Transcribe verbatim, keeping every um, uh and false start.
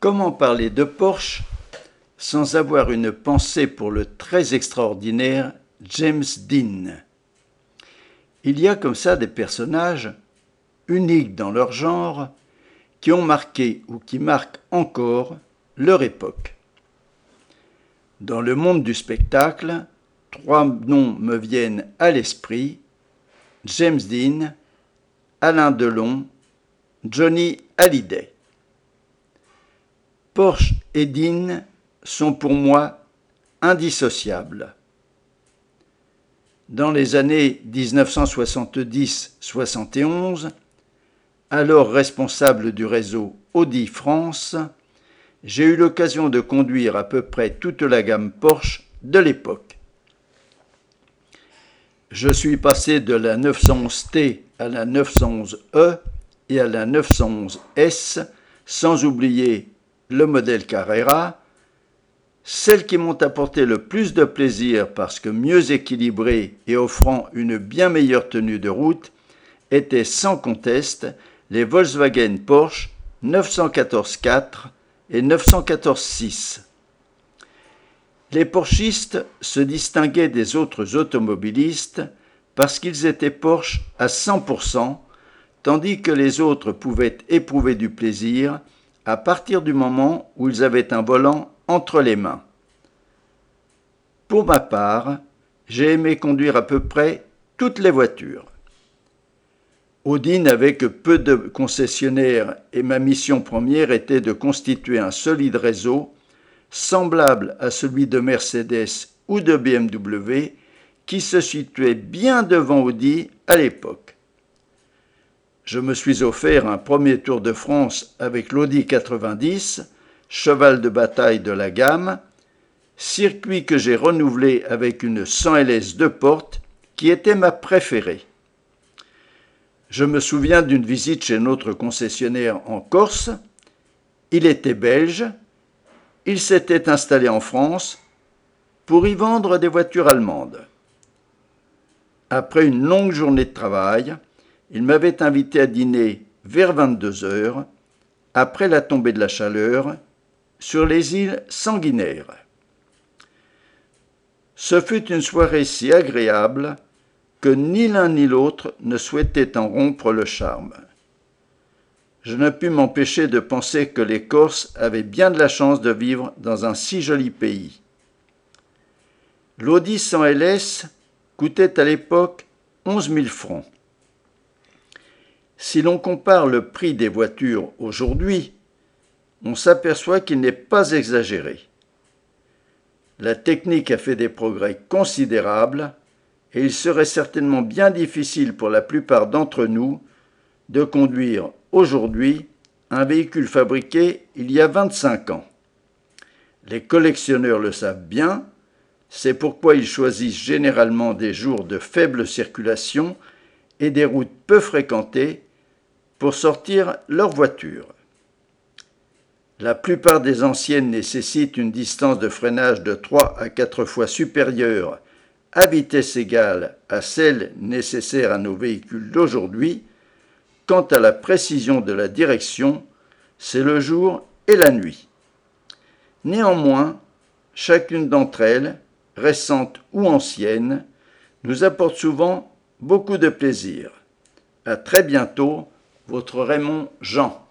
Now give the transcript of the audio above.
Comment parler de Porsche sans avoir une pensée pour le très extraordinaire James Dean? Il y a comme ça des personnages uniques dans leur genre qui ont marqué ou qui marquent encore leur époque. Dans le monde du spectacle, trois noms me viennent à l'esprit: James Dean, Alain Delon, Johnny Hallyday. Porsche et Dean sont pour moi indissociables. Dans les années dix-neuf cent soixante-dix soixante et onze, alors responsable du réseau Audi France, j'ai eu l'occasion de conduire à peu près toute la gamme Porsche de l'époque. Je suis passé de la neuf cent onze T à la neuf cent onze E et à la neuf cent onze S, sans oublier le modèle Carrera. Celles qui m'ont apporté le plus de plaisir parce que mieux équilibrées et offrant une bien meilleure tenue de route étaient sans conteste les Volkswagen Porsche neuf cent quatorze quatre et neuf cent quatorze six. Les Porschistes se distinguaient des autres automobilistes parce qu'ils étaient Porsche à cent pour cent, tandis que les autres pouvaient éprouver du plaisir à partir du moment où ils avaient un volant entre les mains. Pour ma part, j'ai aimé conduire à peu près toutes les voitures. Audi n'avait que peu de concessionnaires et ma mission première était de constituer un solide réseau semblable à celui de Mercedes ou de B M W qui se situait bien devant Audi à l'époque. Je me suis offert un premier tour de France avec l'Audi quatre-vingt-dix, cheval de bataille de la gamme, circuit que j'ai renouvelé avec une cent L S deux portes qui était ma préférée. Je me souviens d'une visite chez notre concessionnaire en Corse. Il était belge. Il s'était installé en France pour y vendre des voitures allemandes. Après une longue journée de travail, il m'avait invité à dîner vers vingt-deux heures, après la tombée de la chaleur, sur les îles Sanguinaires. Ce fut une soirée si agréable que ni l'un ni l'autre ne souhaitait en rompre le charme. Je ne pus m'empêcher de penser que les Corses avaient bien de la chance de vivre dans un si joli pays. L'Audi cent L S coûtait à l'époque onze mille francs. Si l'on compare le prix des voitures aujourd'hui, on s'aperçoit qu'il n'est pas exagéré. La technique a fait des progrès considérables et il serait certainement bien difficile pour la plupart d'entre nous de conduire aujourd'hui un véhicule fabriqué il y a vingt-cinq ans. Les collectionneurs le savent bien, c'est pourquoi ils choisissent généralement des jours de faible circulation et des routes peu fréquentées pour sortir leur voiture. La plupart des anciennes nécessitent une distance de freinage de trois à quatre fois supérieure à vitesse égale à celle nécessaire à nos véhicules d'aujourd'hui. Quant à la précision de la direction, c'est le jour et la nuit. Néanmoins, chacune d'entre elles, récente ou ancienne, nous apporte souvent beaucoup de plaisir. À très bientôt, votre Raymond Jean.